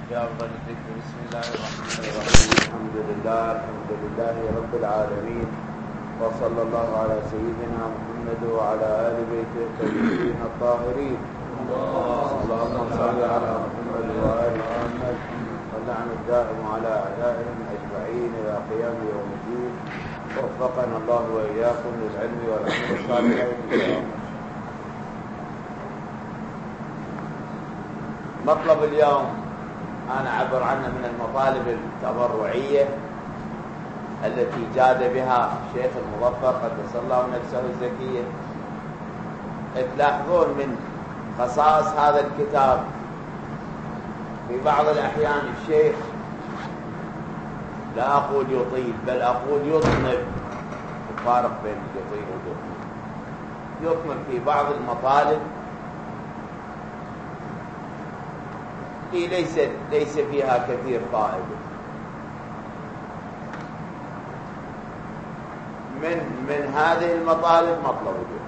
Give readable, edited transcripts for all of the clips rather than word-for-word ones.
بأفضل الذكر. بسم الله الرحمن الرحيم. الحمد لله رب العالمين، وصلى الله على سيدنا محمد وعلى آل بيته الطيبين الطاهرين. اللهم صل على محمد وآل محمد، واللعن الدائم على أعدائهم أجمعين إلى قيام يوم الدين. وفقنا الله وإياكم للعلم والعمل الصالحين. مطلب اليوم أنا أعبر عنه من المطالب التبرعية التي جاد بها الشيخ المظفر قدس الله نفسه الزكية. تلاحظون من خصائص هذا الكتاب في بعض الأحيان الشيخ لا أقول يطيل بل أقول يطنب. الفارق بين يطيل ويطنب. يطنب في بعض المطالب ليس فيها كثير فائدة. من هذه المطالب مطلب اليوم.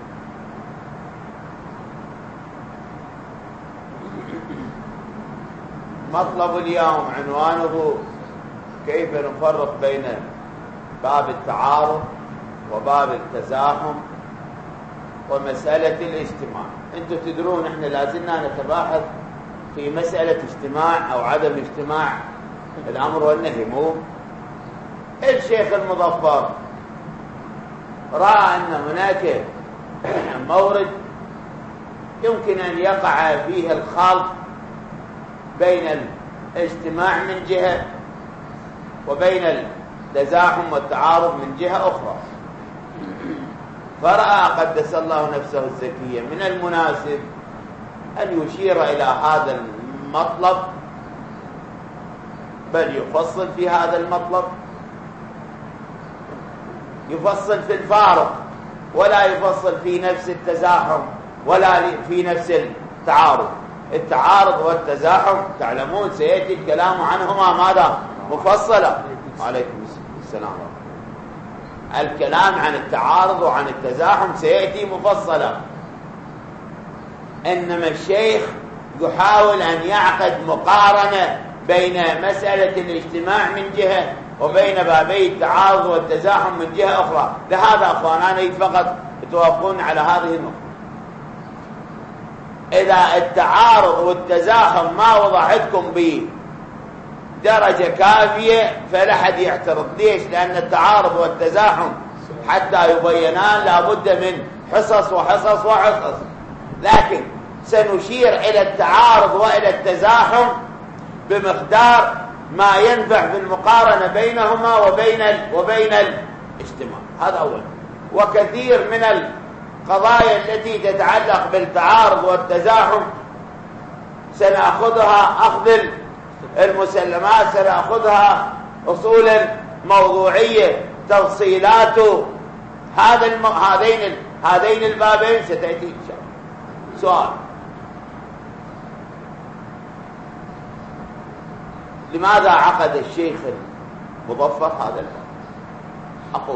مطلب اليوم عنوانه كيف نفرق بين باب التعارض وباب التزاحم ومسألة الاجتماع. انتم تدرون احنا لازلنا نتباحث في مسألة اجتماع أو عدم اجتماع الأمر والنهي. مو الشيخ المظفر رأى أن هناك مورد يمكن أن يقع فيه الخلط بين الاجتماع من جهة وبين التزاحم والتعارض من جهة أخرى، فرأى قدس الله نفسه الزكية من المناسب أن يشير إلى هذا المطلب، بل يفصل في هذا المطلب، يفصل في الفارق ولا يفصل في نفس التزاحم ولا في نفس التعارض. التعارض والتزاحم تعلمون سيأتي الكلام عنهما ماذا؟ مفصلا. عليكم السلام. الكلام عن التعارض وعن التزاحم سيأتي مفصلا. إنما الشيخ يحاول أن يعقد مقارنة بين مسألة الاجتماع من جهة وبين بابي التعارض والتزاحم من جهة أخرى. لهذا أخواناني فقط توافقون على هذه النقطة. إذا التعارض والتزاحم ما وضحتكم بدرجة كافية فلا حد يعترض. ليش؟ لأن التعارض والتزاحم حتى يبينان لابد من حصص وحصص وحصص، لكن سنشير إلى التعارض وإلى التزاحم بمقدار ما ينفع في المقارنة بينهما وبين الاجتماع. هذا أول. وكثير من القضايا التي تتعلق بالتعارض والتزاحم سنأخذها أخذ المسلمات، سنأخذها أصولا موضوعية. تفصيلات هذين البابين ستأتي إن شاء الله. سؤال: لماذا عقد الشيخ المظفر هذا الباب؟ أقول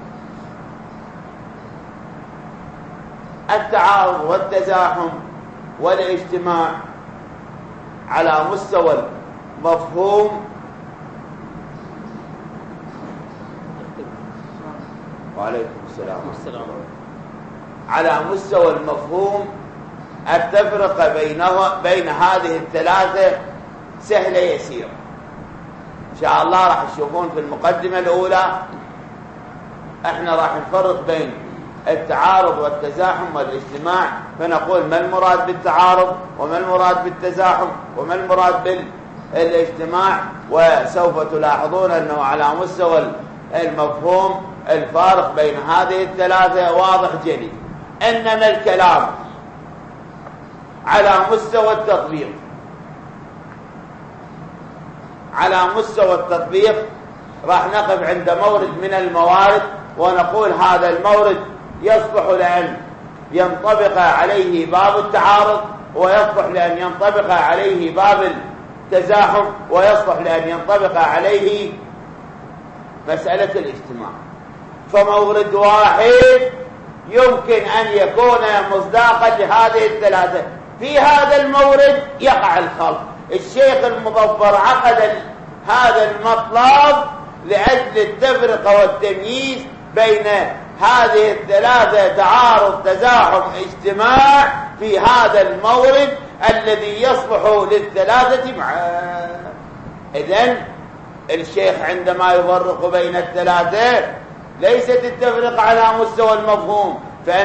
التعارض والتزاحم والاجتماع على مستوى المفهوم وعليكم السلام. على مستوى المفهوم التفرقة بين هذه الثلاثة سهلة يسيرة. إن شاء الله راح تشوفون في المقدمة الأولى احنا راح نفرق بين التعارض والتزاحم والاجتماع، فنقول ما المراد بالتعارض وما المراد بالتزاحم وما المراد بالاجتماع. وسوف تلاحظون أنه على مستوى المفهوم الفارق بين هذه الثلاثة واضح جلي. إنما الكلام على مستوى التطبيق، على مستوى التطبيق راح نقف عند مورد من الموارد ونقول هذا المورد يصلح لأن ينطبق عليه باب التعارض، ويصلح لأن ينطبق عليه باب التزاحم، ويصلح لأن ينطبق عليه مسألة الاجتماع. فمورد واحد يمكن أن يكون مصداقا لهذه الثلاثة. في هذا المورد يقع الخلط. الشيخ المظفر عقد هذا المطلب لأجل التفرقة والتمييز بين هذه الثلاثة، تعارض تزاحم اجتماع في هذا المورد الذي يصلح للثلاثة معا. إذن الشيخ عندما يفرق بين الثلاثة ليست التفرقة على مستوى المفهوم،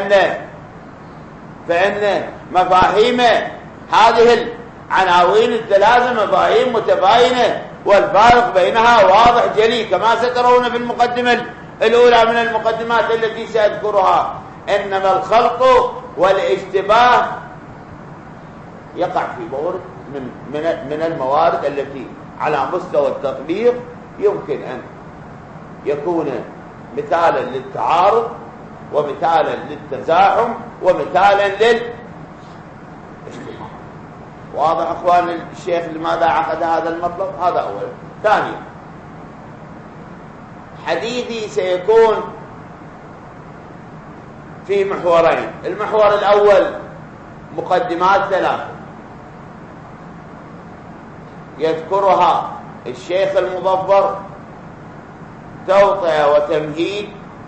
فإن مفاهيم هذه العناوين الثلاثة مفاهيم متباينة، والفارق بينها واضح جلي كما سترون في المقدمة الأولى من المقدمات التي سأذكرها. إنما الخلط والاشتباه يقع في مورد من الموارد التي على مستوى التطبيق يمكن أن يكون مثالا للتعارض ومثالا للتزاحم ومثالا للاجتماع. واضح أخوان الشيخ لماذا عقد هذا المطلب؟ هذا أولا. ثانيا، حديثي سيكون في محورين. المحور الأول مقدمات ثلاثة يذكرها الشيخ المظفر توطئة وتمهيد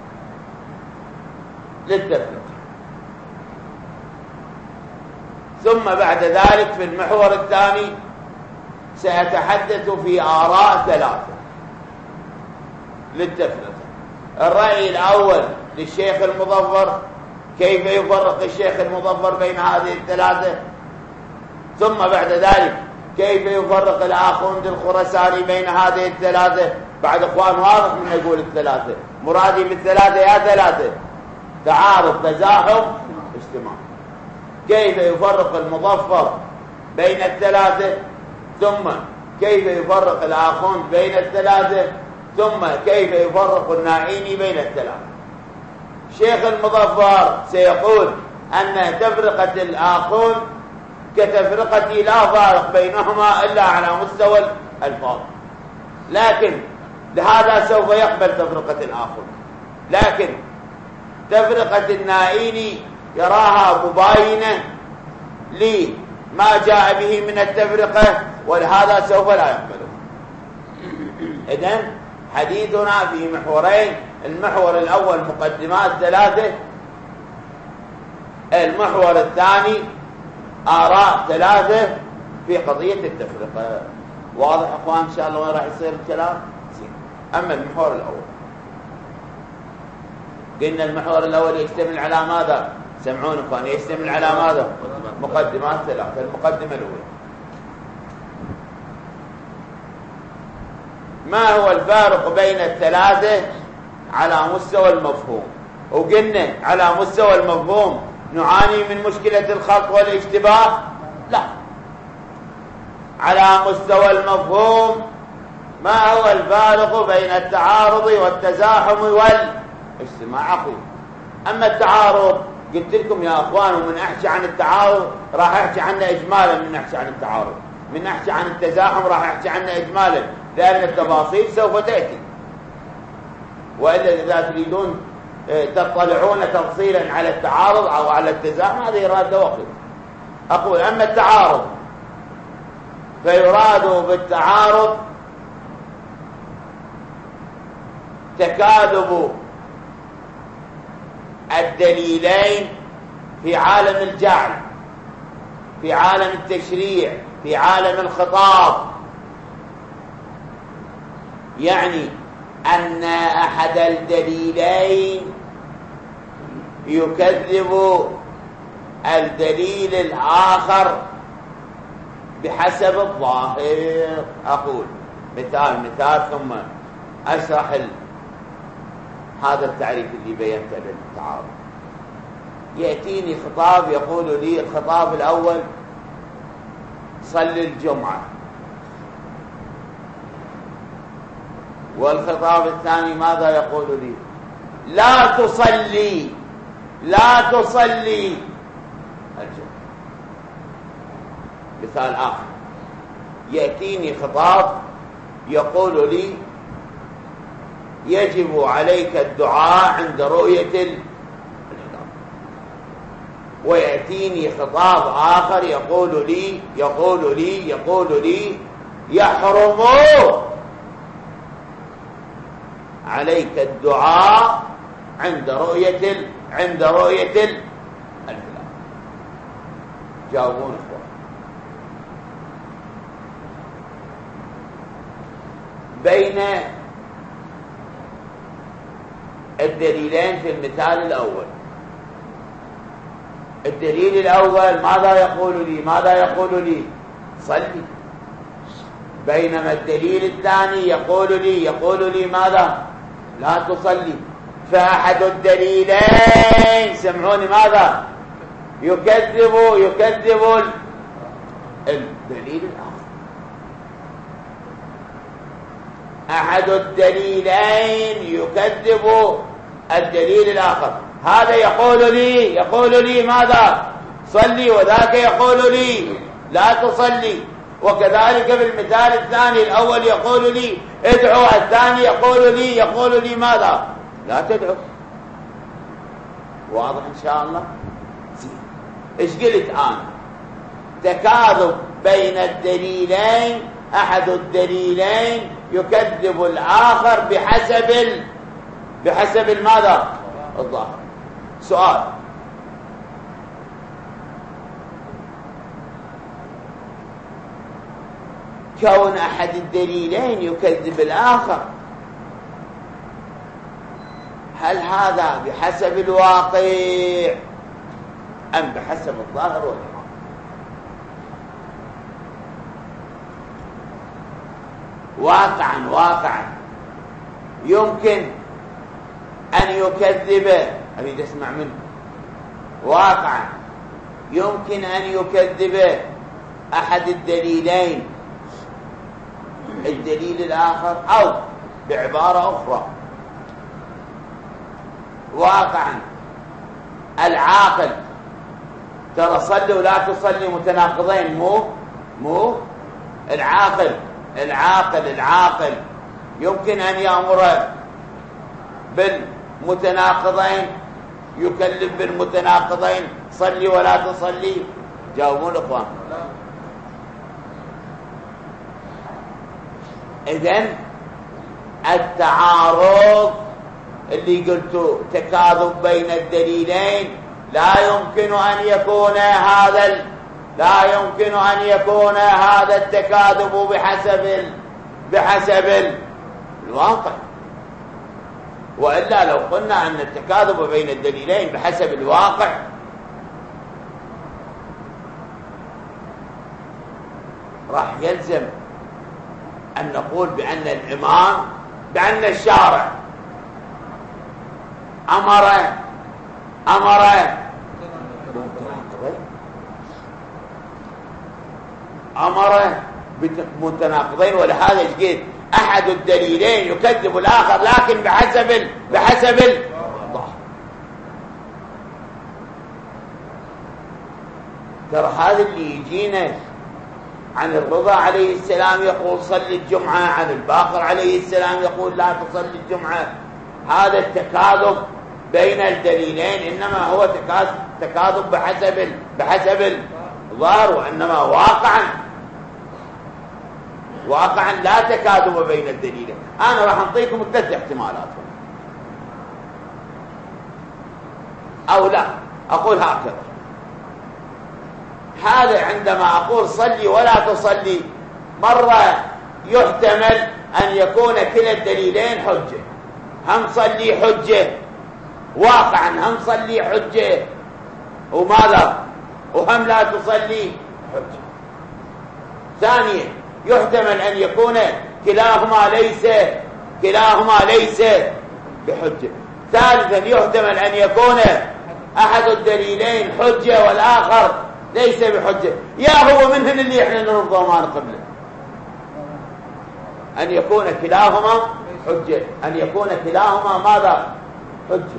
للتفرقة، ثم بعد ذلك في المحور الثاني سأتحدث في آراء ثلاثة للتفرقة. الرأي الأول للشيخ المظفر، كيف يفرق الشيخ المظفر بين هذه الثلاثة، ثم بعد ذلك كيف يفرق الآخوند الخرساني بين هذه الثلاثة. بعد أخوان واضح من يقول الثلاثة، مرادي بالثلاثة يا ثلاثة تعارض تزاحم اجتماع. كيف يفرق المظفر بين الثلاثة، ثم كيف يفرق الآخوند بين الثلاثة، ثم كيف يفرق النائيني بين الثلاثة. شيخ المظفر سيقول أن تفرقة الآخوند كتفرقة لا فارق بينهما إلا على مستوى الألفاظ، لكن لهذا سوف يقبل تفرقة الآخوند، لكن تفرقة النائيني يراها مباينة لما جاء به من التفرقة، ولهذا سوف لا يقبله. إذن حديثنا في محورين. المحور الأول مقدمات ثلاثة، المحور الثاني آراء ثلاثة في قضية التفرقة. واضح أخوان إن شاء الله وين راح يصير الكلام؟ أما المحور الأول، قلنا المحور الأول يشتمل على ماذا؟ سمعون أخوان، يشتمل على ماذا؟ مقدمات ثلاثة. المقدمة الأولى، ما هو الفارق بين الثلاثة على مستوى المفهوم؟ وقلنا على مستوى المفهوم نعاني من مشكلة الخلط والاشتباه؟ لا، على مستوى المفهوم ما هو الفارق بين التعارض والتزاحم والاجتماع؟ أقول أما التعارض قلت لكم يا أخوان، ومن أحكي عن التعارض راح أحكي عنه إجمالا، من أحكي عن التعارض، من أحكي عن التزاحم راح أحكي عنه إجمالا، لأن التفاصيل سوف تأتي. وإلا إذا تريدون تطلعون تفصيلا على التعارض أو على التزاحم هذا يراد وقت. أقول أما التعارض فيراد بالتعارض تكاذب الدليلين في عالم الجعل، في عالم التشريع، في عالم الخطاب. يعني أن أحد الدليلين يكذب الدليل الآخر بحسب الظاهر. أقول مثال ثم أشرح هذا التعريف اللي بينته للتعارض. يأتيني خطاب يقول لي الخطاب الأول صل الجمعة، والخطاب الثاني ماذا يقول لي؟ لا تصلي الجمعة. مثال آخر، يأتيني خطاب يقول لي يجب عليك الدعاء عند رؤية الهلال، ويأتيني خطاب آخر يقول لي يحرم عليك الدعاء عند رؤية الهلال. جاوبون اخوان. بين الدليلين في المثال الأول، الدليل الأول ماذا يقول لي؟ صلي. بينما الدليل الثاني يقول لي ماذا؟ لا تصلي. فأحد الدليلين سمعوني ماذا؟ يكذب الدليل الآخر. أحد الدليلين يكذب الدليل الآخر. هذا يقول لي ماذا؟ صلي، وذاك يقول لي لا تصلي. وكذلك بالمثال الثاني، الأول يقول لي ادعو، الثاني يقول لي ماذا؟ لا تدعو. واضح إن شاء الله؟ إيش قلت أنا؟ تكاذب بين الدليلين، أحد الدليلين يكذب الآخر بحسب ماذا؟ الظاهر. سؤال: كون أحد الدليلين يكذب الآخر، هل هذا بحسب الواقع أم بحسب الظاهر والحق؟ واقعا يمكن أن يكذب، أريد أسمع منه، واقعا يمكن أن يكذب أحد الدليلين الدليل الآخر، أو بعبارة أخرى واقعا العاقل، ترى صلي ولا تصلي متناقضين، مو العاقل يمكن أن يأمر بالمتناقضين، يكلف بالمتناقضين، صلي ولا تصلي. جاوبون اخوان. إذن التعارض اللي قلت تكاذب بين الدليلين لا يمكن أن يكون هذا التكاذب بحسب الواقع. وإلا لو قلنا أن التكاذب بين الدليلين بحسب الواقع راح يلزم أن نقول بأن الشارع أمر بمتناقضين. ولهذا جئت أحد الدليلين يكذب الآخر، لكن بحسب الظاهر. ترى هذا اللي يجينا عن الرضا عليه السلام يقول صلي الجمعة، عن الباقر عليه السلام يقول لا تصلي الجمعة. هذا التكاذب بين الدليلين إنما هو تكاذب بحسب الظاهر، وإنما واقعا لا تكاذب بين الدليلين. أنا راح أعطيكم 3 احتمالات، أو لا أقول هكذا. هذا عندما أقول صلي ولا تصلي، مرة يحتمل أن يكون كلا الدليلين حجة، هم صلي حجة واقعا، هم صلي حجة وماذا، وهم لا تصلي حجة. ثانيا يحتمل أن يكون كلاهما ليس بحجة. ثالثا يحتمل أن يكون أحد الدليلين حجة والآخر ليس بحجة. يا هو منهن اللي احنا نرضى وما نقبله، أن يكون كلاهما حجة، أن يكون كلاهما ماذا؟ حجة.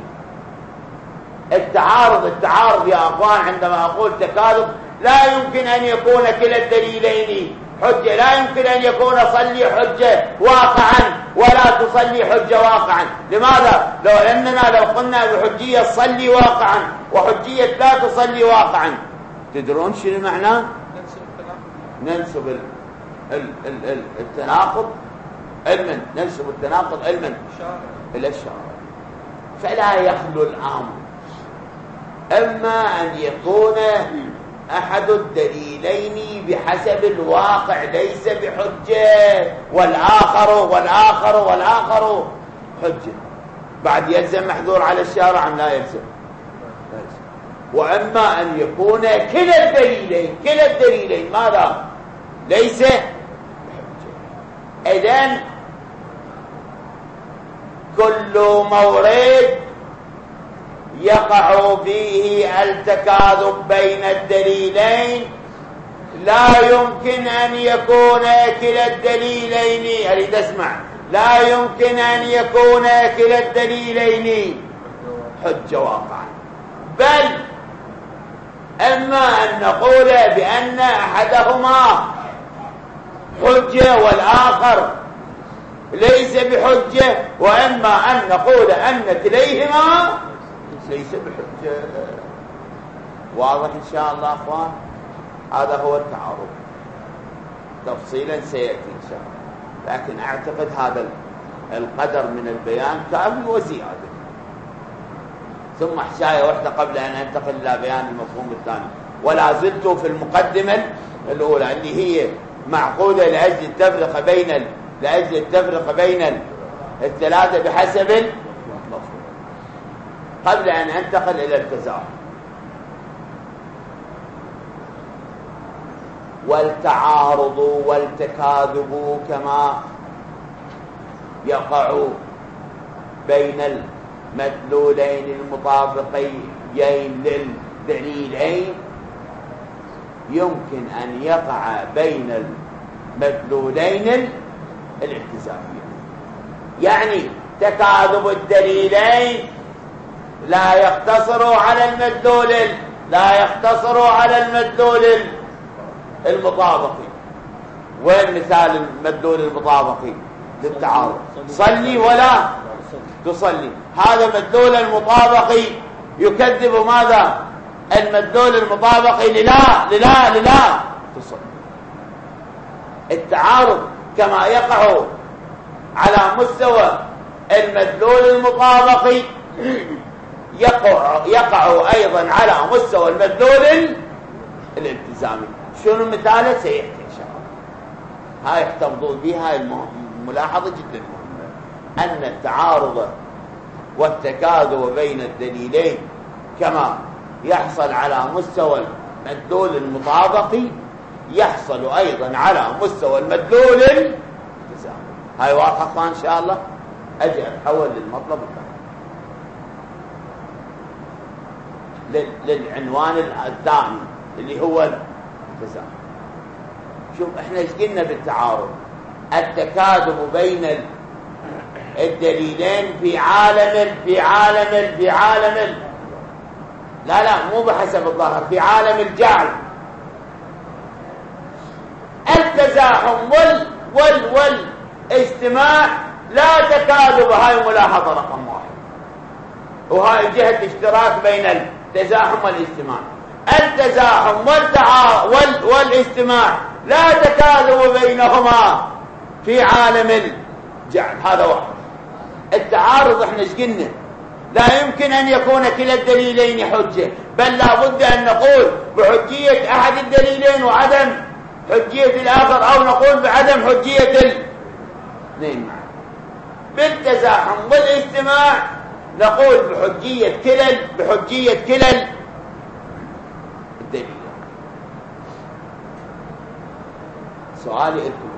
التعارض يا أخوان عندما أقول تكاذب لا يمكن أن يكون كلا الدليلين حجة، لا يمكن أن يكون صلي حجة واقعا ولا تصلي حجة واقعا. لماذا؟ لو أننا لو قلنا بحجية صلي واقعا وحجية لا تصلي واقعا، تدرون شنو معناه؟ ننسب التناقض علما، ننسب التناقض علما إلى الشارع. فلا يخلو الأمر أما أن يكون أحد الدليلين بحسب الواقع ليس بحجة، والآخر حجة، بعد يلزم محذور على الشارع أم لا يلزم؟ وأما أن يكون كلا الدليلين ماذا؟ ليس بحجة. إذن كل مورد يقع فيه التكاذب بين الدليلين لا يمكن أن يكون كلا الدليلين، أريد أسمع، لا يمكن أن يكون كلا الدليلين حجة واقعا، بل أما أن نقول بأن أحدهما حجة والآخر ليس بحجة، وإما أن نقول أن كليهما ليس بحجة. واضح إن شاء الله أخوان؟ هذا هو التعارض، تفصيلا سيأتي إن شاء الله، لكن أعتقد هذا القدر من البيان كافي وزيادة. ثم حشاية واحدة قبل أن أنتقل إلى بيان المفهوم الثاني، ولا زلت في المقدمة الأولى اللي هي معقودة لأجل التفرقة بين الثلاثة بحسب المفهوم، قبل أن أنتقل إلى التزاحم. والتعارض والتكاذب كما يقع بين المدلولين المطابقين للدليلين يمكن أن يقع بين المدلولين الالتزاميين. يعني تكاذب الدليلين لا يقتصر على المدلول المطابقي. وين مثال المدلول المطابقي للتعارض؟ صلي ولا تصلي، هذا مدلول المطابقي يكذب ماذا؟ المدلول المطابقي لا تصلي. التعارض كما يقع على مستوى المدلول المطابقي يقع أيضا على مستوى المدلول الالتزامي. شنو مثاله؟ سيأتي إن شاء الله. هاي احتفظوا بها، الملاحظة جدا مهمة، أن التعارض والتكاذب بين الدليلين كما يحصل على مستوى المدلول المطابقي يحصل أيضا على مستوى المدلول الالتزامي. هاي واضحة إن شاء الله. أجي أتحول للمطلب الثاني، للعنوان الثاني اللي هو التزامن. شوف احنا ايش قلنا بالتعارض؟ التكاذب بين الدليلين في عالم لا مو بحسب الظاهر، في عالم الجعل. التزاحم والاجتماع لا تكاذب. هاي ملاحظة رقم 1، وهاي جهة الاشتراك بين التزاحم والاجتماع. التزاحم والاجتماع لا تكاذب بينهما في عالم الجعل. هذا واحد. التعارض احنا ايش قلنا؟ لا يمكن ان يكون كلا الدليلين حجة، بل لا بد ان نقول بحجية احد الدليلين وعدم حجية الاخر، او نقول بعدم حجية الاثنين معا. بالتزاحم والاجتماع نقول بحجية كلا الدليل. سؤالي لكم،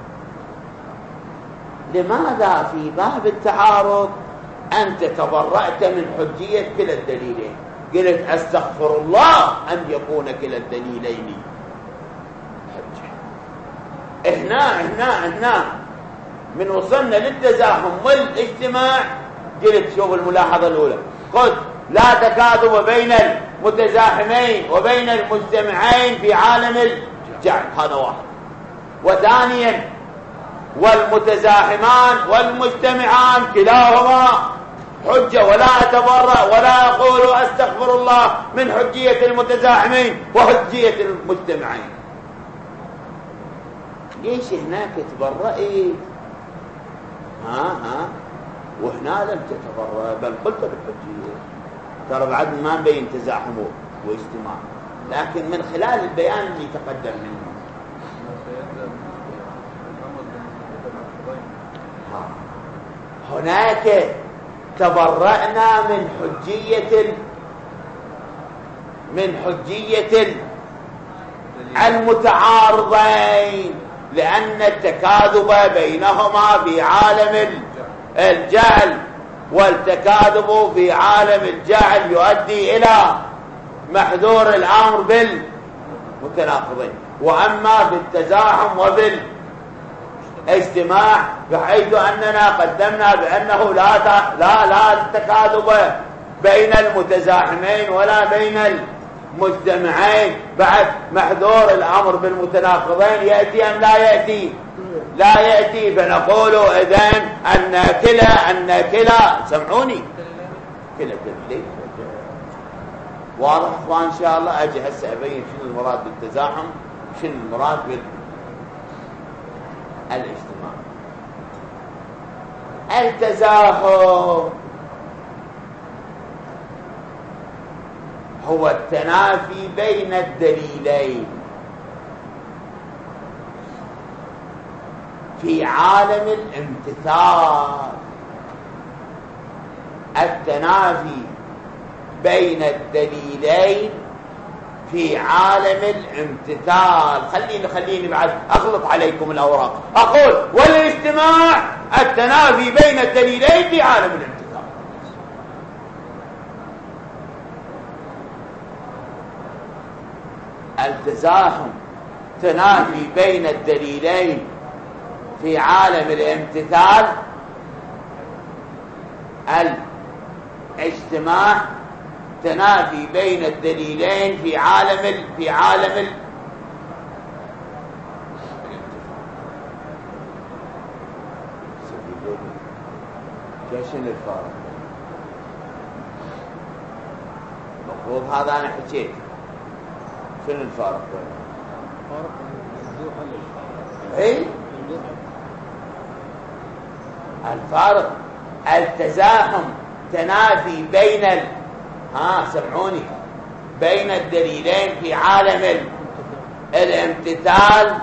لماذا في باب التعارض أنت تبرأت من حجية كلا الدليلين؟ قلت أستغفر الله أن يكون كلا الدليلين حجة. هنا من وصلنا للتزاحم والاجتماع قلت شوف الملاحظة الأولى، قلت لا تكاذب بين المتزاحمين وبين المجتمعين في عالم الجعل. هذا واحد. وثانيا والمتزاحمان والمجتمعان كلاهما حجة، ولا أتبرأ ولا أقول أستغفر الله من حجية المتزاحمين وحجية المجتمعين. ليش هناك تبرئت وهنا لم تتبرأ؟ بل قلت بالحجية، ترى بعد ما نبين تزاحم واجتماع، لكن من خلال البيان اللي تقدم منه هناك تبرأنا من حجية المتعارضين، لأن التكاذب بينهما في عالم الجهل، والتكاذب في عالم الجهل يؤدي إلى محذور الأمر بالمتناقضين. وأما بالتزاحم وبالاجتماع بحيث أننا قدمنا بأنه لا تكاذب بين المتزاحمين ولا بين المجتمعين، بعد محذور الأمر بالمتناقضين يأتي أم لا يأتي؟ لا يأتي. فنقول إذن أن كلا سمعوني كلا دليل. واضح اخوان؟ ان شاء الله اجي هسه ابين شنو المراد بالتزاحم، شنو المراد بالاجتماع. التزاحم هو التنافي بين الدليلين في عالم الامتثال. التنافي بين الدليلين في عالم الامتثال. خليني بعد اخلط عليكم الاوراق. اقول والاجتماع التنافي بين الدليلين في عالم الامتثال. التزاحم تنافي بين الدليلين في عالم الامتثال. الاجتماع تنافي بين الدليلين في عالم شنو الفارق؟ المفروض هذا انا حكيت. شنو الفارق بينهم؟ الفارق التزاحم تنافي بين سمعوني بين الدليلين في عالم الامتثال،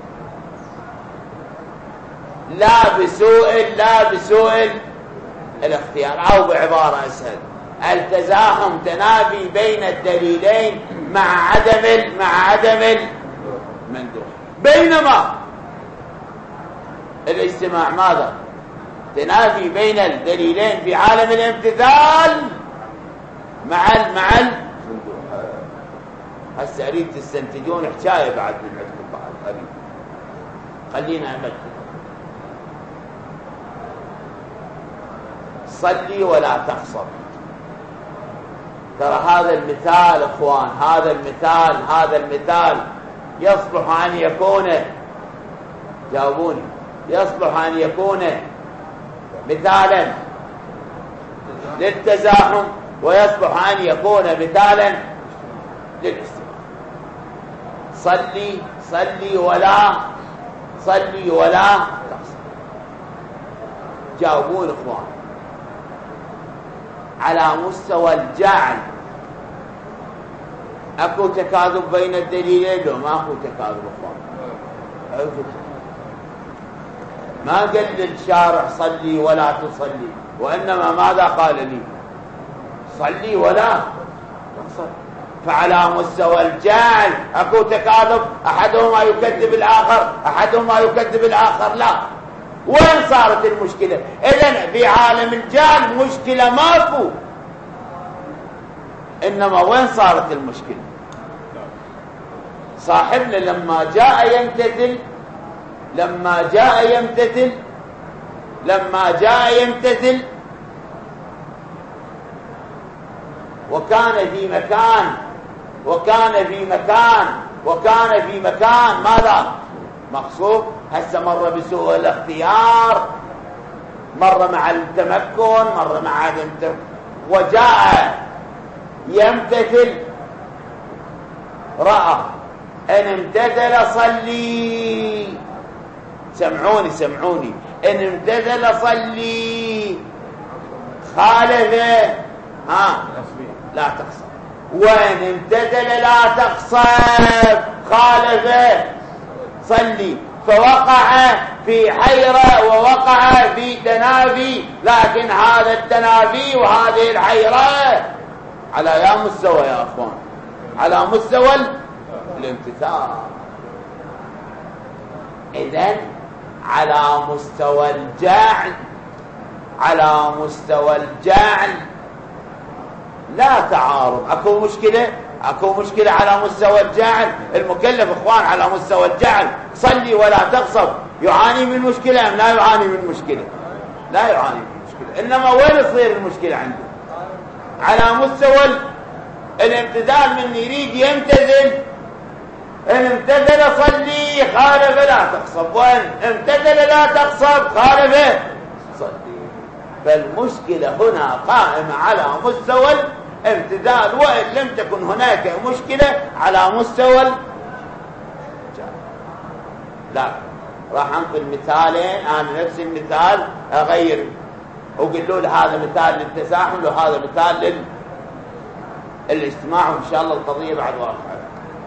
لا بسوء الاختيار، او بعبارة اسهل التزاحم تنافي بين الدليلين مع عدم المندوح. بينما الاجتماع ماذا؟ تنافي بين الدليلين في عالم الامتثال مع المندوح. هسه اريد تستنتجون حكايه بعد من عندكم بعد اريد. خلينا امثل. صلي ولا تخسر. ترى هذا المثال اخوان، هذا المثال يصلح ان يكون، جاوبوني، يصلح ان يكون مثالا للتزاحم ويصلح ان يكون مثالا للاجتماع. صلي ولا تخسر. جاوبون اخوان. على مستوى الجعل اكو تكاذب بين الدليلين لو ما اكو تكاذب اخوان؟ ما قال للشارع صلي ولا تصلي، وانما ماذا قال لي؟ صلي ولا تصلي. فعلى مستوى الجعل اكو تكاذب، احدهما يكذب الاخر، لا. وين صارت المشكلة؟ إذن في عالم الجهل مشكلة ماكو، إنما وين صارت المشكلة؟ صاحبنا لما جاء يمتثل وكان في مكان ماذا؟ مغصوب. هسه مرة بسوء الاختيار، مرة مع التمكن، مرة مع عدم وجاء يمتثل. رأى ان امتثل صلي، سمعوني ان امتثل صلي، خالف لا تقصر، وان امتثل لا تقصر خالف صلي. فوقع في حيرة ووقع في تنافي، لكن هذا التنافي وهذه الحيرة على يا مستوى يا أخوان، على مستوى الامتثال. إذن على مستوى الجعل، على مستوى الجعل لا تعارض. اكو مشكلة على مستوى الجعل. المكلف اخوان على مستوى الجعل صلي ولا تغصب يعاني من مشكلة ام لا يعاني من مشكلة؟ لا يعاني من مشكلة. انما وين تصير المشكلة عنده؟ على مستوى الامتثال، من يريد يمتثل، ان امتثل صلي خالف لا تغصب، وان امتثل لا تغصب خالف صلي. فالمشكلة هنا قائمة على مستوى الامتثال، وإن لم تكن هناك مشكلة على مستوى لا. راح انقل مثالين، انا نفس المثال اغير وقلوا له هذا مثال للتزاحم وهذا مثال للاجتماع، وان شاء الله القضية بعد واقعة.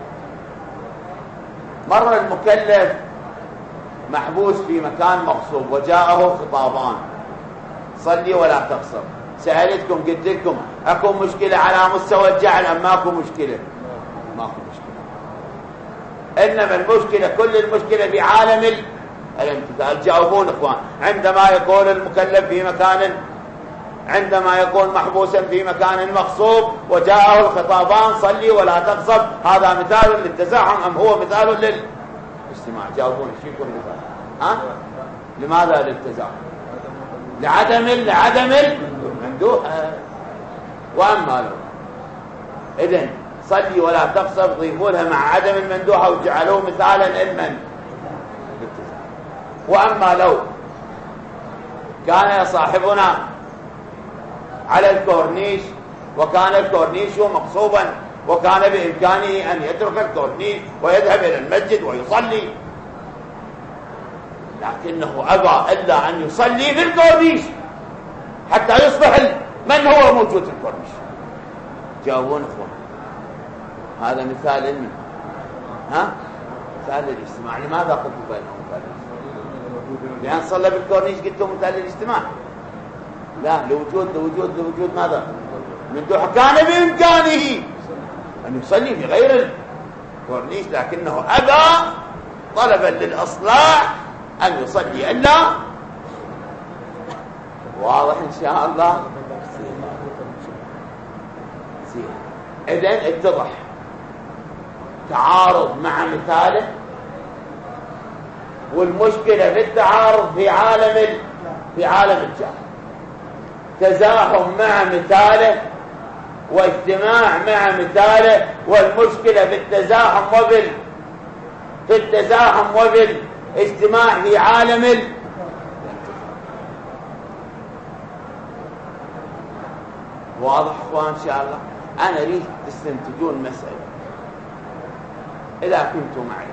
مرة المكلف محبوس في مكان مغصوب وجاءه خطابان، صلي ولا تقصر. سألتكم قلت لكم اكو مشكلة على مستوى الجعل ام ماكو مشكلة؟ ماكو مشكلة. انما المشكلة، كل المشكلة في عالم الامتثال. جاوبون اخوان. عندما يكون المكلف في مكان، عندما يكون محبوسا في مكان مغصوب وجاءه الخطابان صلي ولا تغصب، هذا مثال للتزاحم ام هو مثال للاجتماع؟ جاوبون ايش يكون مثال؟ لماذا للتزاحم؟ لعدم المندوحة. واما لو اذن صلي ولا تغصب ضيفوا لها مع عدم المندوحة وجعلوه مثالا للمن. واما لو كان صاحبنا على الكورنيش وكان الكورنيش مغصوبا وكان بإمكانه أن يترك الكورنيش ويذهب إلى المسجد ويصلي، لكنه أبى إلا أن يصلي في الكورنيش حتى يصبح من هو موجود في الكورنيش. جاوبون أخوان. هذا مثال علمي. مثال للاجتماع. لماذا قلت بينهم مثال؟ لأن صلى بالكورنيش قلت مثال للاجتماع. لا، لوجود ماذا؟ مندوحة. كان بإمكانه أن يصلي في غير الكورنيش، لكنه أبى طلبا للأصلاح أن يصلي إلا. واضح إن شاء الله؟ إذن اتضح تعارض مع مثاله، والمشكلة في التعارض في عالم الجهل. تزاحم مع مثاله واجتماع مع مثاله، والمشكلة في التزاحم وبالاجتماع في عالم واضح اخوان ان شاء الله؟ انا اريد تستنتجون مسألة اذا كنتم معي.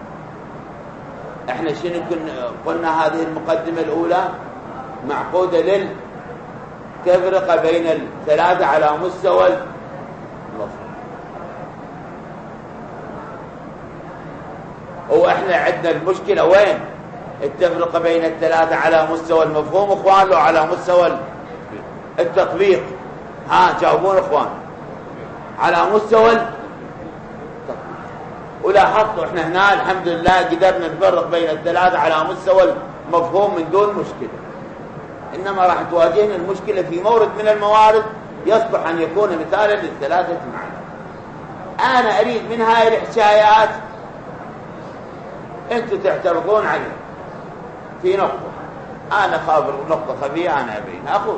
احنا شنو قلنا؟ هذه المقدمة الاولى معقودة تفرق بين الثلاثة على مستوى المفهوم. واحنا عندنا المشكلة وين؟ التفرقة بين الثلاثة على مستوى المفهوم اخوان، لو على مستوى التطبيق؟ جاوبون اخوان. على مستوى التطبيق. ولاحظتوا احنا هنا الحمد لله قدرنا نفرق بين الثلاثة على مستوى المفهوم من دون مشكلة. إنما راح تواجهنا المشكلة في مورد من الموارد يصبح أن يكون مثالا للثلاثة معنا. أنا أريد من هاي الحكايات أنتم تعترضون عليه في نقطة، أنا خابر نقطة خفية أنا أبينها. أقول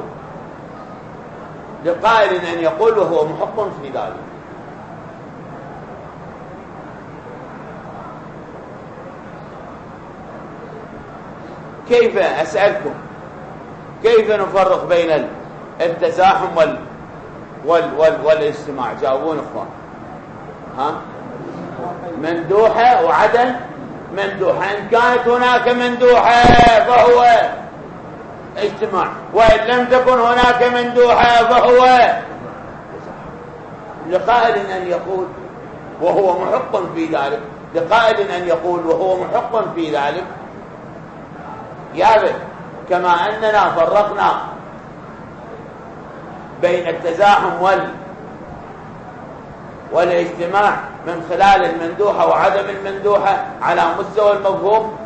لقائل أن يقول وهو محق في ذلك. كيف أسألكم كيف نفرق بين التزاحم والاجتماع؟ جاوبون اخوان. ها؟ مندوحة وعدم مندوحة. إن كانت هناك مندوحة فهو اجتماع، وإن لم تكن هناك مندوحة فهو لقائل أن يقول وهو محق في ذلك، لقائل أن يقول وهو محق في ذلك يا بي، كما أننا فرقنا بين التزاحم والاجتماع من خلال المندوحة وعدم المندوحة على مستوى المفهوم،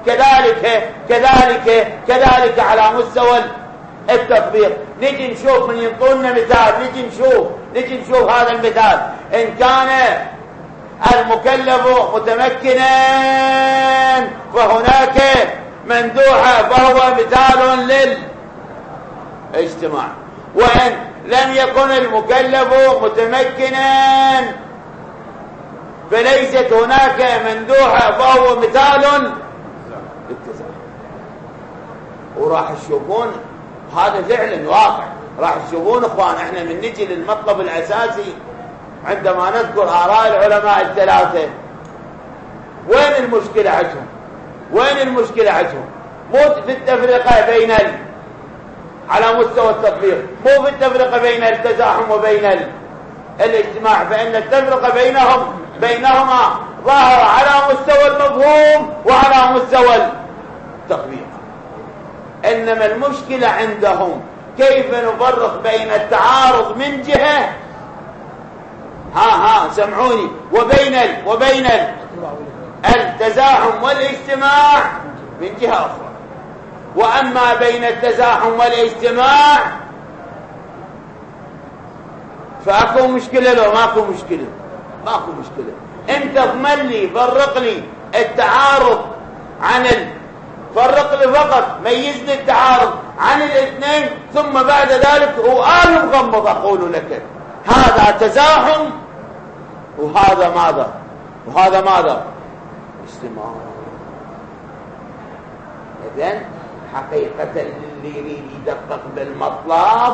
كذلك على مستوى التطبيق. نجي نشوف، من ينطلنا مثال، نجي نشوف هذا المثال. إن كان المكلف متمكنا فهناك مندوحة فهو مثال للاجتماع، وإن لم يكن المكلف متمكنا فليست هناك مندوحة فهو مثال للتزاحم. وراح تشوفون هذا فعلا واقع، راح تشوفون اخوان. احنا من نجي للمطلب الاساسي عندما نذكر آراء العلماء الثلاثة، وين المشكلة عندهم؟ مو في التفرقة بين على مستوى التطبيق، مو في التفرقة بين التزاحم وبين الاجتماع، فإن التفرقة بينهما ظاهرة على مستوى المفهوم وعلى مستوى التطبيق. إنما المشكلة عندهم كيف نفرق بين التعارض من جهة، سمعوني، وبين التزاحم والاجتماع من جهة أخرى. وأما بين التزاحم والاجتماع فأكو مشكلة لو ماكو مشكلة؟ ماكو مشكلة. انت اضمن لي، فرق لي التعارض عن فرق لي فقط، ميز لي التعارض عن الاثنين، ثم بعد ذلك وآل مغمض أقول لك هذا تزاحم وهذا ماذا؟ اجتماع. إذن حقيقة اللي يريد يدقق بالمطلب،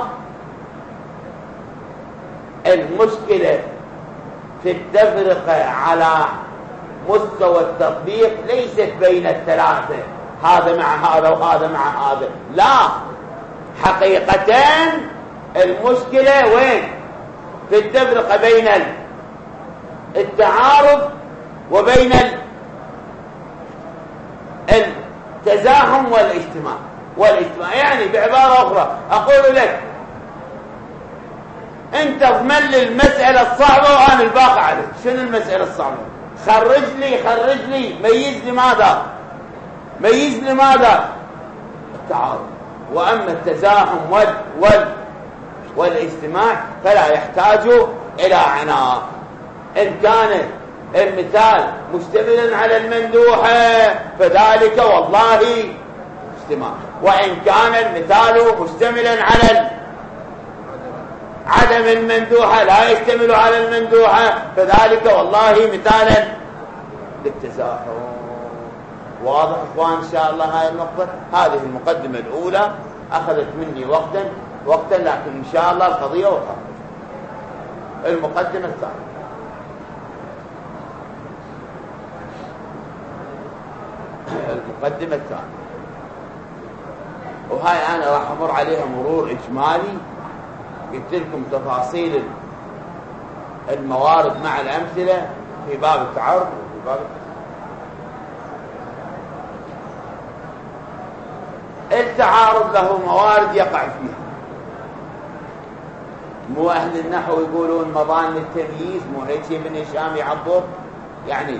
المشكلة في التفرقة على مستوى التطبيق ليست بين الثلاثة، هذا مع هذا وهذا مع هذا، لا، حقيقة المشكلة وين؟ في التفرقة بين التعارض وبين التزاحم والاجتماع. يعني بعبارة أخرى أقول لك أنت اضمن لي المسألة الصعبة وأنا الباقي عليك. شنو المسألة الصعبة؟ خرج لي ميز لي ماذا؟ التعارض. وأما التزاحم والاجتماع فلا يحتاج إلى عناء. إن كان المثال مشتملا على المندوحة فذلك والله اجتماع، وإن كان المثال مشتملا على عدم المندوحة لا يشتمل على المندوحة فذلك والله مثالا للتزاحم. واضح اخوان ان شاء الله هاي النقطة؟ هذه المقدمة الأولى أخذت مني وقتا لكن ان شاء الله القضية واضحة. المقدمة الثانية، وهاي أنا راح أمر عليها مرور إجمالي. قلت لكم تفاصيل الموارد مع الأمثلة في باب التعارض وفي باب التعارض له موارد يقع فيها. مو أهل النحو يقولون مظان التمييز، مو هيك ابن هشام يعبر؟ يعني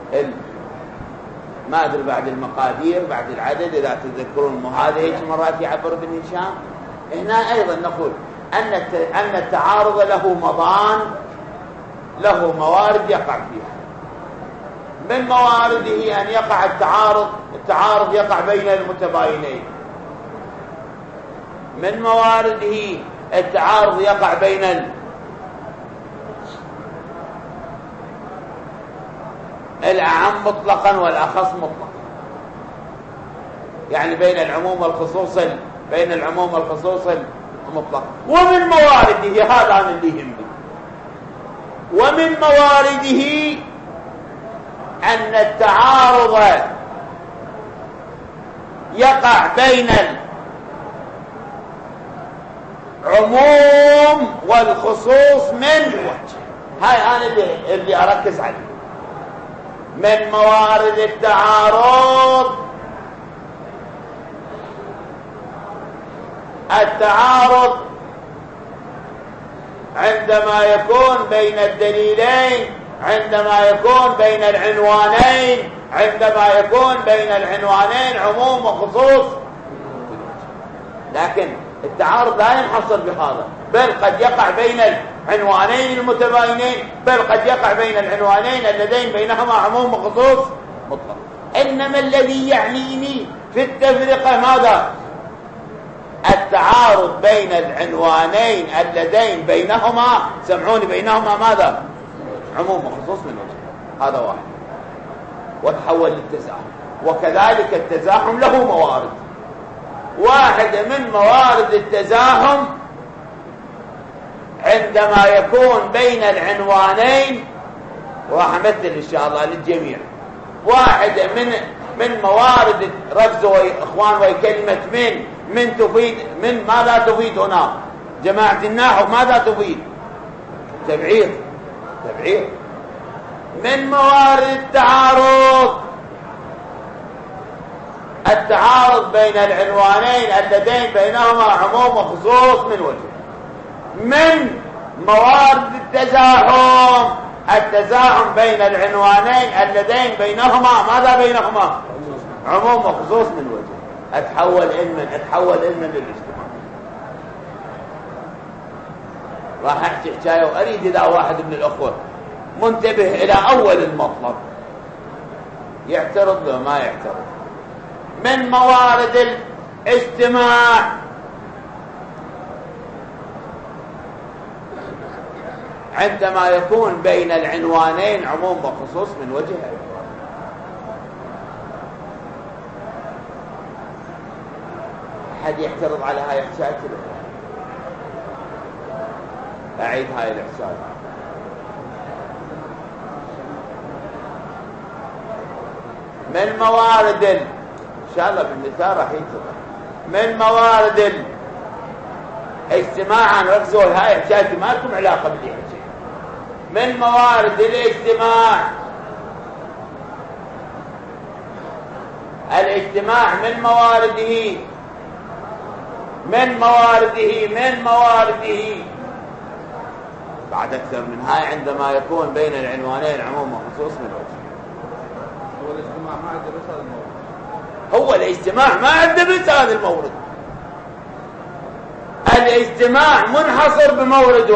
ما أدري بعد المقادير بعد العدد إذا تذكرون، مو هذا هيك مرات يعبر ابن هشام. هنا أيضا نقول أن التعارض له مظان، له موارد يقع فيها. من موارده أن يقع التعارض يقع بين المتباينين. من موارده التعارض يقع بين الأعم مطلقا والأخص مطلقا. يعني بين العموم والخصوص المطلق. ومن موارده، هذا عن اللي يهمني، ومن موارده أن التعارض يقع بين العموم والخصوص من وجه. هاي أنا اللي أركز عليه. من موارد التعارض عندما يكون بين الدليلين، عندما يكون بين العنوانين، عندما يكون بين العنوانين عموم وخصوص. لكن التعارض لا ينحصر بهذا، بل قد يقع بين العنوانين المتباينين، بل قد يقع بين العنوانين اللذين بينهما عموم وخصوص مطلق. إنما الذي يعنيني في التفرقة ماذا؟ التعارض بين العنوانين اللذين بينهما، سمعوني، بينهما ماذا؟ عموم وخصوص من وجه. هذا واحد. وتحول للتزاحم. وكذلك التزاحم له موارد. واحدة من موارد التزاحم عندما يكون بين العنوانين، وراح امثل ان شاء الله للجميع. واحدة من موارد ركزوا اخوان وكلمة من تفيد، من ماذا تفيد هنا؟ جماعة النحو ماذا تفيد؟ تبعيض. من موارد التعارض بين العنوانين اللذين بينهما عموم وخصوص من وجه. من موارد التزاحم بين العنوانين اللذين بينهما ماذا بينهما؟ عموم وخصوص من وجه. اتحول علما للاجتماع. راح احكي حكايه واريد اذا واحد من الاخوه منتبه الى اول المطلب يعترض له ما يعترض. من موارد الاجتماع عندما يكون بين العنوانين عموم وخصوص من وجه. أحد يعترض على هاي الحكاية؟ أعيد هاي الحكاية. من موارد إن شاء الله بالمثال راح يتضح. من موارد الاجتماع، ركزوا هاي حكايتي ما لكم علاقة باللي حكي. من موارد الاجتماع من موارده بعد أكثر من هاي عندما يكون بين العنوانين عموم وخصوص من وجه. هو الاجتماع ما عنده بس هذا المورد. الاجتماع منحصر بمورد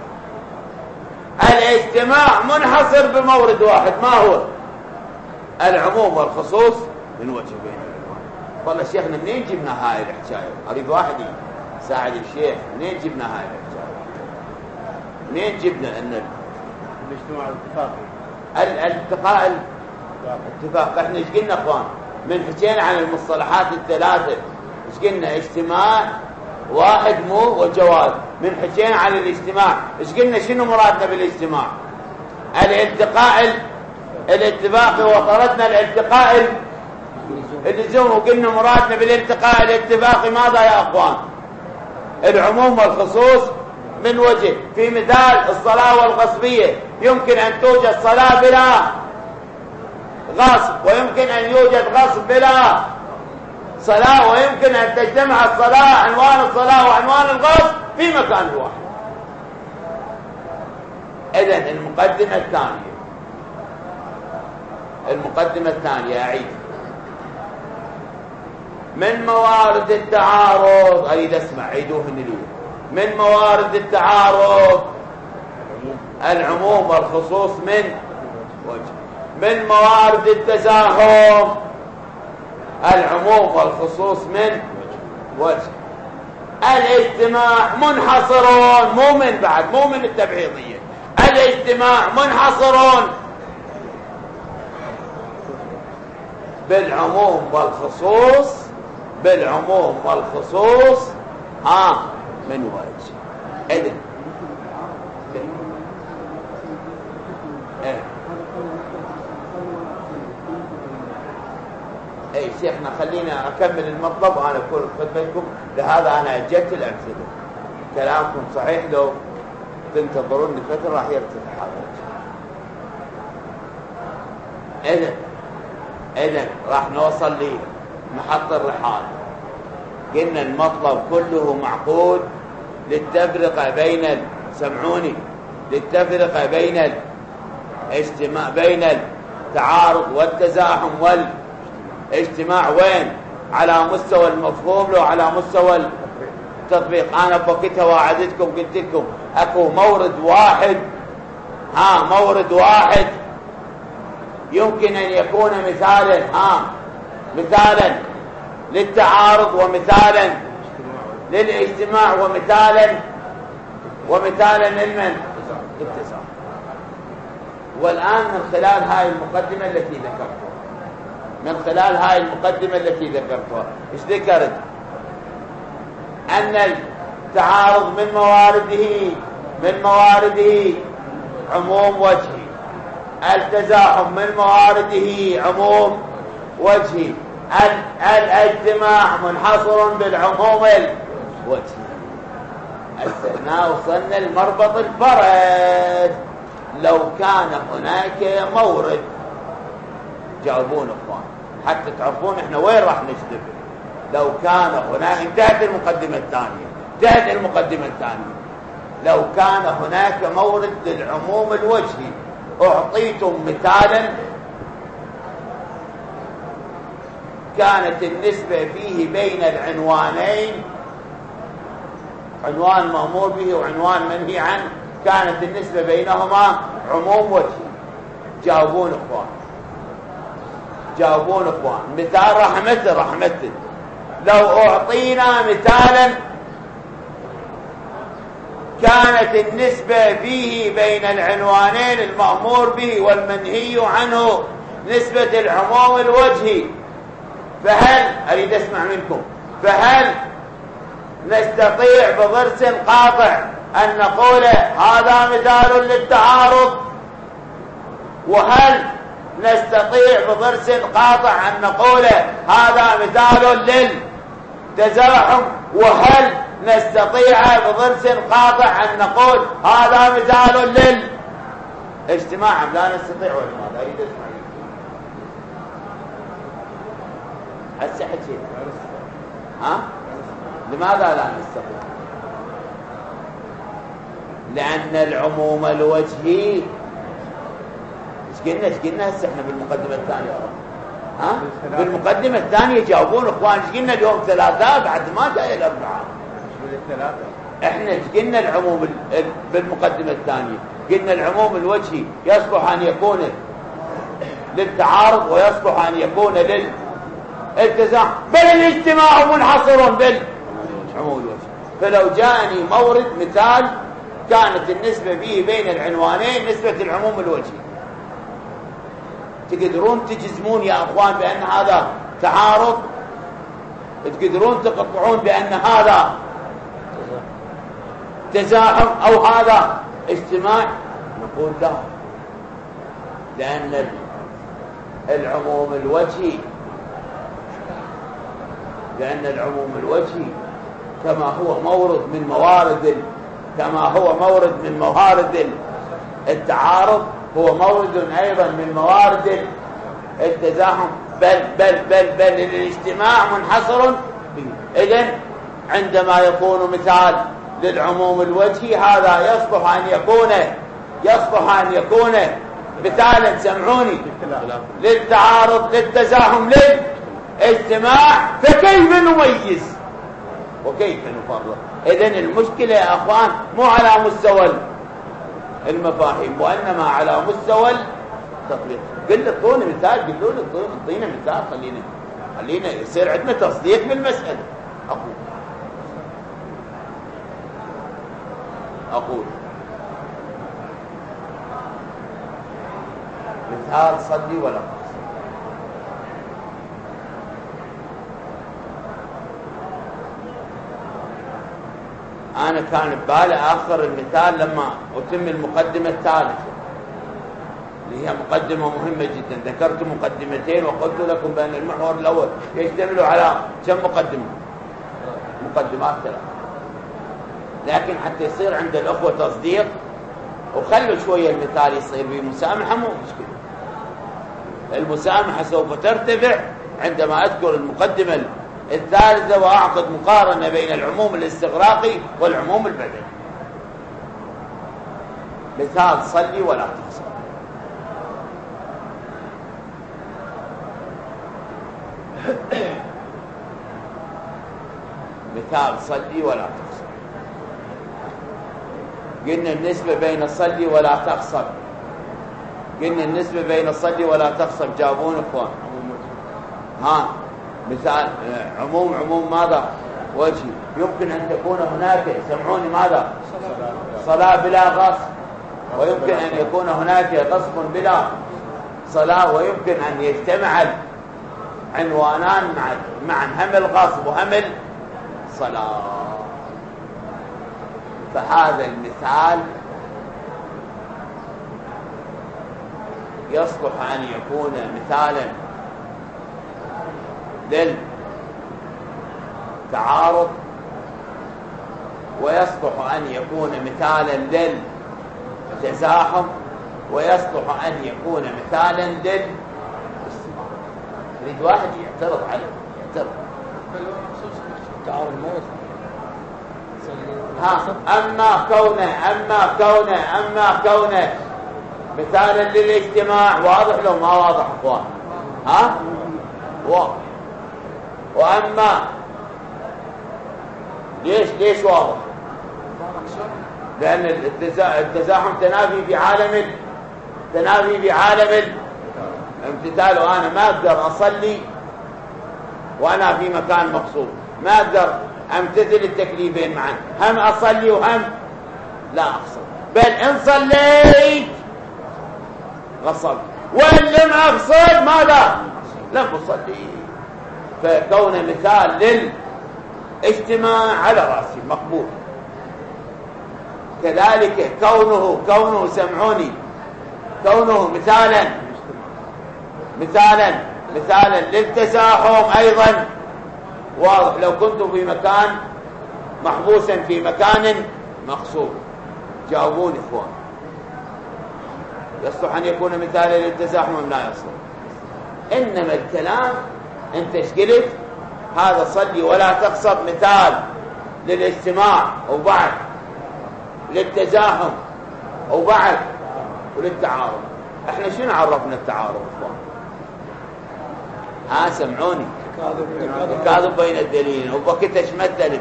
واحد. ما هو؟ العموم والخصوص من وجه بين العنوان. والله شيخنا منين جبنا هاي الحكايه؟ اريد واحد يساعد الشيخ. منين جبنا هاي الحكايه؟ منين جبنا ان الاجتماع الاتفاق؟ احنا ايش قلنا اخوان؟ من حكينا عن المصطلحات الثلاثه ايش قلنا؟ اجتماع، واحد، مو، وجواز. من حكينا عن الاجتماع ايش قلنا؟ شنو مرادنا بالاجتماع؟ الاتفاق. وطردنا الالتقاء اللزوم، وقلنا مرادنا بالالتقاء الاتفاقي ماذا يا اخوان؟ العموم والخصوص من وجه. في مثال الصلاة والغصبية، يمكن ان توجد صلاة بلا غصب، ويمكن ان يوجد غصب بلا صلاة، ويمكن ان تجتمع الصلاة، عنوان الصلاة وعنوان الغصب في مكان واحد. اذن المقدمة الثانية أعيد. من موارد التعارض، أريد أسمع، عيدوهن لي. من موارد التعارض العموم والخصوص من وجه. من موارد التزاحم العموم والخصوص من وجه. الاجتماع منحصرون، مو من التبعيضية. الاجتماع منحصرون بالعموم والخصوص بالعموم والخصوص من وجه. إذن اي شيخنا خلينا اكمل المطلب وانا اكون خدمتكم. لهذا انا اجلت الامثله. كلامكم صحيح، لو تنتظروني فتره راح يرتفع هذا. اذن راح نوصل لمحط الرحال. قلنا المطلب كله معقود للتفرقه بين سمعوني، للتفرقه بين الاجتماع، بين التعارض والتزاحم والاجتماع. وين؟ على مستوى المفهوم لو على مستوى التطبيق. انا بوقتها وعدتكم قلت لكم اكو مورد واحد، مورد واحد يمكن ان يكون مثالا مثالا للتعارض، ومثالا للاجتماع، ومثالا للتزاحم. والآن من خلال هاي المقدمة التي ذكرتها، ايش ذكرت؟ أن التعارض من موارده عموم وجهي، التزاحم من موارده عموم وجهي، الاجتماع منحصر بالعموم الوجهي. هنا وصلنا لمربط الفرس. لو كان هناك مورد، جاوبون اخوان حتى تعرفون احنا وين راح نجذب. لو كان هناك، انتهت المقدمة الثانية. لو كان هناك مورد للعموم الوجهي، اعطيتم مثالا كانت النسبة فيه بين العنوانين، عنوان مأمور به وعنوان منهي عنه، كانت النسبة بينهما عموم وجهي. جاوبون اخوان. مثال راح امثل. لو اعطينا مثالا كانت النسبة فيه بين العنوانين المأمور به والمنهي عنه نسبة العموم الوجهي، فهل اريد اسمع منكم، فهل نستطيع بضرس قاطع أن نقول هذا مثال للتعارض؟ وهل نستطيع بضرس قاطع أن نقول هذا مثال للتزاحم؟ وهل نستطيع بضرس قاطع أن نقول هذا مثال للاجتماع؟ لا نستطيع. ولماذا؟ أريد أسمع. هسه حكيت. لماذا لا نستطيع؟ لأن العموم الوجهي ايش قلنا هسه احنا بالمقدمة الثانية. بالمقدمة الثانية جاوبون اخوان. ايش قلنا اليوم ثلاثة بعد ما جاي الأربعاء؟ احنا ايش قلنا العموم بالمقدمة الثانية؟ قلنا العموم الوجهي يصلح أن يكون للتعارض ويصلح أن يكون للالتزام، بل الاجتماع منحصر بالعموم الوجهي. فلو جاءني مورد مثال كانت النسبة فيه بين العنوانين نسبة العموم الوجهي، تقدرون تجزمون يا أخوان بأن هذا تعارض؟ تقدرون تقطعون بأن هذا تزاحم أو هذا اجتماع؟ نقول لا، لأن العموم الوجهي كما هو مورد من موارد التعارض، هو مورد أيضا من موارد التزاحم، بل الاجتماع منحصر به. إذن عندما يكون مثال للعموم الوجهي هذا يصلح أن يكون مثالا، سمعوني، للتعارض، للتزاحم، للاجتماع. فكيف نميز وكيف نفرق؟ إذن المشكلة يا أخوان مو على مستوى المفاهيم وإنما على مستوى التطبيق. قلنا اعطونا مثال، قلوا لي اعطينا مثال، خلينا يصير عندنا تصديق بالمسألة. أقول مثال صلي ولا تصلي. أنا كان ببالي آخر المثال لما أتم المقدمة الثالثة اللي هي مقدمة مهمة جدا. ذكرت مقدمتين وقلت لكم بأن المحور الأول يشتمل على كم مقدمة؟ مقدمات 3. لكن حتى يصير عند الأخوة تصديق وخلوا شوية المثال يصير بمسامحة مو مشكلة. المسامحة سوف ترتفع عندما أذكر المقدمة الثالثة وأعقد مقارنة بين العموم الاستغراقي والعموم البدني. مثال صلي ولا تقصر. مثال صلي ولا تقصر. قلنا النسبة بين صلي ولا تقصر. قلنا النسبة بين صلي ولا تقصر. جاوبون اخوان. ها مثال عموم ماذا؟ وجهي. يمكن أن تكون هناك سمعوني ماذا؟ صلاة بلا غصب، ويمكن أن يكون هناك غصب بلا صلاة، ويمكن أن يجتمع عنوانان معا هم الغصب وهم الصلاة. فهذا المثال يصلح أن يكون مثالا للتعارض، ويصلح أن يكون مثالا للتزاحم، ويصلح أن يكون مثالا للاستماع. يريد واحد يعترض عليه، يعترض. تعارض موت. أما كونه مثالا للاجتماع واضح لو ما واضح اخوان؟ واضح. واما ليش واضح؟ لان التزاحم تنافي بعالم الامتثال، وانا ما اقدر اصلي وانا في مكان مقصود، ما اقدر امتثل التكليفين معا، هم اصلي وهم لا اقصد. بل ان صليت غصبت، وان لم اقصد ماذا؟ لم اصلي. فكون مثال للاجتماع على راسي مقبول. كذلك كونه سمعوني، كونه مثالا للتزاحم ايضا واضح. لو كنت في مكان محبوسا في مكان مقصود. جاوبوني اخوان، يصلح ان يكون مثالا للتزاحم ام لا يصلح؟ انما الكلام انت ايش قلت؟ هذا صلي ولا تقصد مثال للاجتماع وبعد للتزاحم وبعد وللتعارض. احنا شنو عرفنا التعارض اخوان؟ سمعوني. تكاذب بين الدليلين. وبكت ايش مثلت؟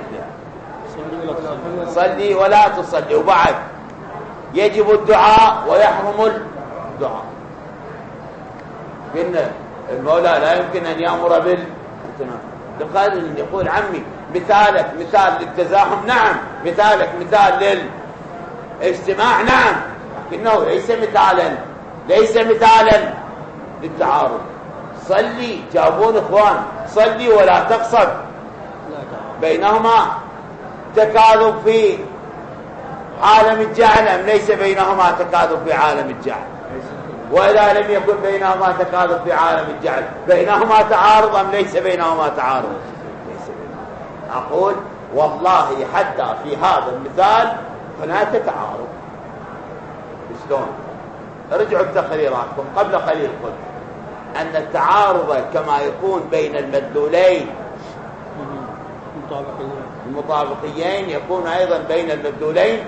صلي ولا تصلي، وبعد يجب الدعاء ويحرم الدعاء. قلنا المولى لا يمكن ان يامر بالقادر ان يقول عمي مثالك مثال للتزاحم، نعم. مثالك مثال للاجتماع، نعم. لكنه ليس مثالا للتعارض. صلي، جاوبون اخوان، صلي ولا تقصد. بينهما تكاذب في عالم الجهل ام ليس بينهما تكاذب في عالم الجهل؟ وإذا لم يكن بينهما تكاذب في عالم الجهل، بينهما تعارض ام ليس بينهما تعارض؟ ليس بينهما. اقول والله حتى في هذا المثال هناك تعارض. شلون؟ ارجعوا بتقريراتكم. قبل قليل قلت أن التعارض كما يكون بين المدلولين المطابقيين يكون أيضا بين المدلولين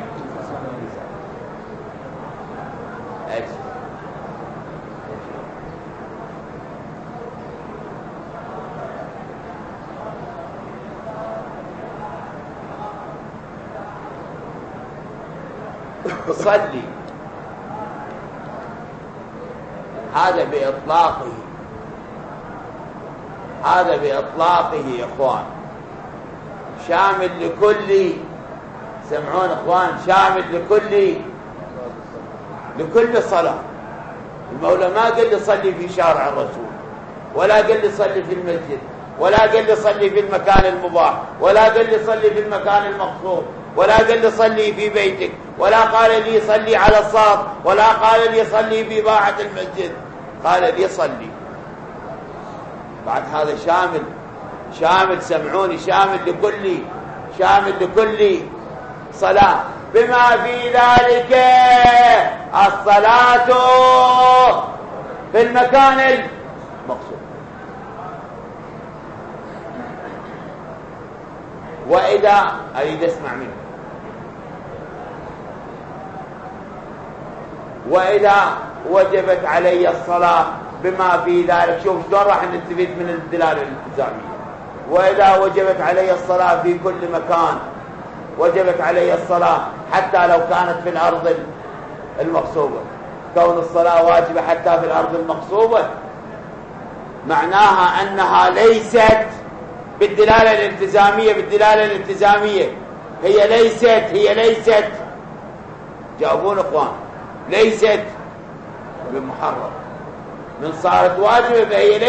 صلي، هذا بإطلاقه يا إخوان شامل لكل، سمعون إخوان، شامل لكل صلاة. المولى ما قال لي صلي في شارع الرسول، ولا قال لي صلي في المسجد، ولا قال لي صلي في المكان المباح، ولا قال لي صلي في المكان المقصود، ولا قال لي صلي في بيتك، ولا قال لي صلي على السطح، ولا قال لي صلي في باحة المسجد، قال لي صلي. بعد هذا شامل سمعوني، شامل لكل صلاة، بما في ذلك الصلاة في المكان المقصود. وإذا أريد أسمع منه، وإذا وجبت علي الصلاة بما في ذلك، شوف شلون راح نستفيد من الدلالة الالتزامية. وإذا وجبت علي الصلاة في كل مكان، وجبت علي الصلاة حتى لو كانت في الأرض المغصوبة. كون الصلاة واجبة حتى في الأرض المغصوبة معناها أنها ليست بالدلالة الالتزامية، هي ليست جاوبون اخوان، ليست بمحرم. من صارت واجبة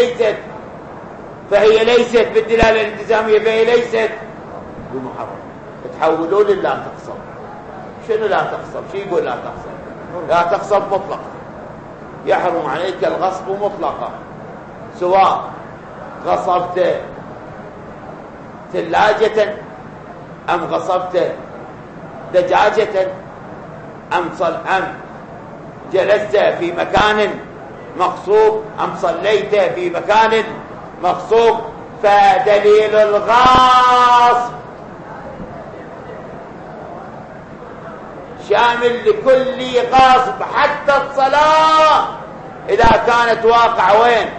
فهي ليست بالدلالة الالتزامية، فهي ليست بمحرم. تحولون لا تقصر. شنو لا تقصر؟ شو يقول لا تقصر؟ لا تقصر مطلقا، يحرم عليك الغصب مطلقا، سواء غصبت ثلاجة أم غصبت دجاجة أم جلست في مكان مغصوب أم صليت في مكان مغصوب. فدليل الغاصب شامل لكل غاصب، حتى الصلاة إذا كانت واقعة وين؟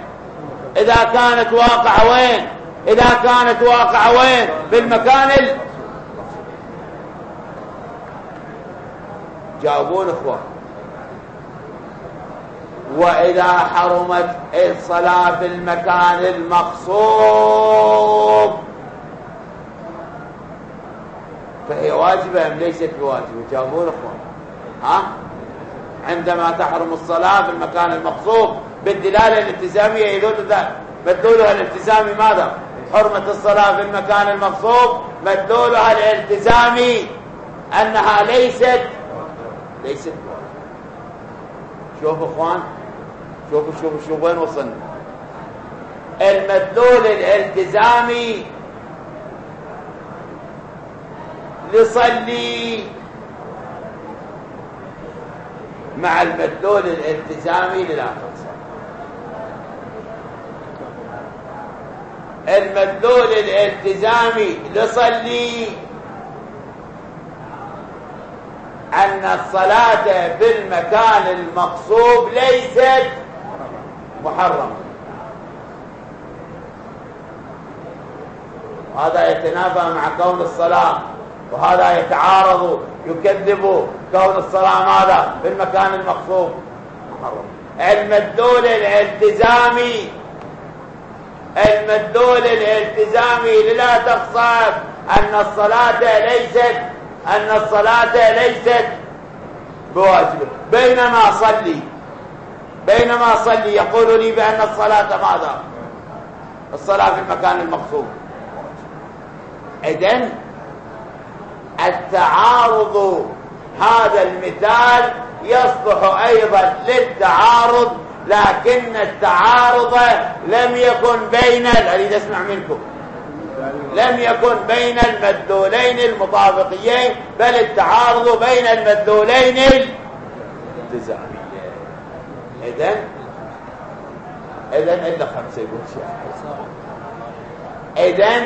إذا كانت واقعة وين؟ بالمكان جاوبون اخوان. وإذا حرمت الصلاة في المكان المغصوب فهي واجبة أم ليست بواجبة؟ جاوبون اخوان. عندما تحرم الصلاة في المكان المغصوب بالدلالة الالتزامية يدل ذلك مدلولها الالتزامي ماذا؟ حرمة الصلاة في المكان المغصوب مدلولها الالتزامي أنها ليست بواجبة. شوفوا اخوان، شوفوا وين وصلنا. المدلول الالتزامي لصلي مع المدلول الالتزامي للا تقصر. المدلول الالتزامي لصلي أن الصلاة في المكان المقصوب ليست محرمة. هذا يتنافى مع كون الصلاة، وهذا يتعارض يكذب كون الصلاة ماذا؟ في المكان المقصوب محرم. المدلول الالتزامي للا تقصد أن الصلاة ليست بواجبة. بينما صلي يقول لي بأن الصلاة ماذا؟ الصلاة في المكان المقصود. إذن التعارض، هذا المثال يصلح أيضا للتعارض، لكن التعارض لم يكن أريد أسمع منكم، لم يكن بين المدلولين المطابقيين، بل التعارض بين المدلولين الالتزاميين. إذن إلا 5 يقول شيء. إذن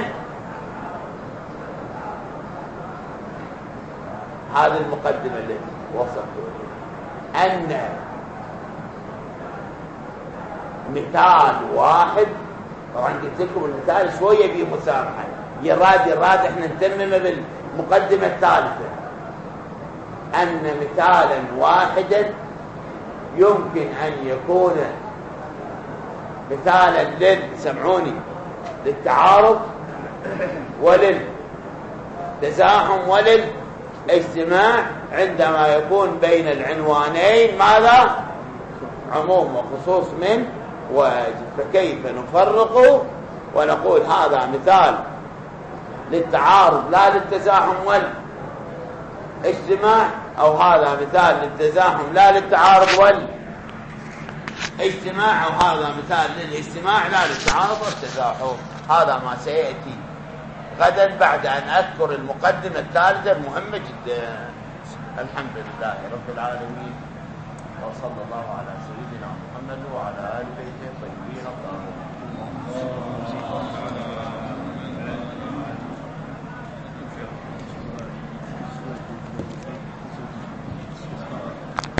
هذه المقدمة التي وصلت أن مثال واحد، طبعا قلت لكم المثال شوية فيه مسامحة، يراد احنا نتمم بالمقدمة الثالثة، أن مثالا واحدا يمكن أن يكون مثالا للتعارض وللتزاحم وللاجتماع، عندما يكون بين العنوانين ماذا؟ عموم وخصوص من واجب. فكيف نفرق ونقول هذا مثال للتعارض لا للتزاحم اجتماع، أو هذا مثال للتزاحم لا للتعارض اجتماع، أو هذا مثال للاجتماع لا للتعارض والتزاحم. هذا ما سيأتي غدا بعد أن أذكر المقدمة الثالثة المهمة جدا. الحمد لله رب العالمين، وصلى الله على سيدنا محمد وعلى آل بيته.